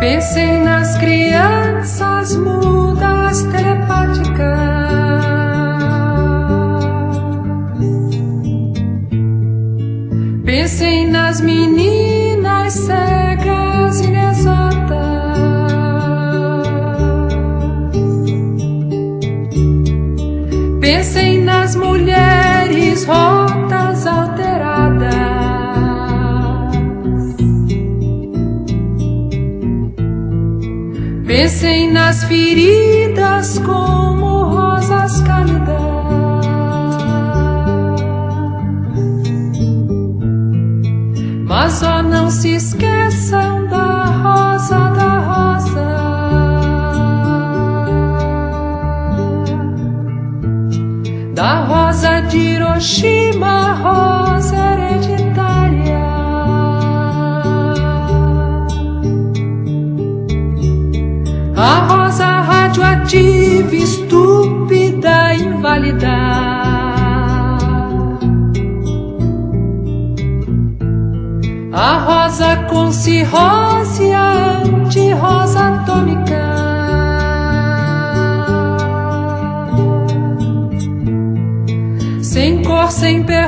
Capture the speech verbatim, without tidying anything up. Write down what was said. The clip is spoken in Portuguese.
Pensem nas crianças mudas telepáticas. Pensem nas meninas cegas inexatas. Pensem nas mulheres rotas, alteradas. Pensem nas feridas como rosas cálidas. Mas ó, não se esqueçam da rosa, da rosa. Da rosa de Hiroshima, rosa hereditária. A rosa radioativa, estúpida, inválida. A rosa com cirrose, a anti-rosa atômica. Sem cor, sem perna,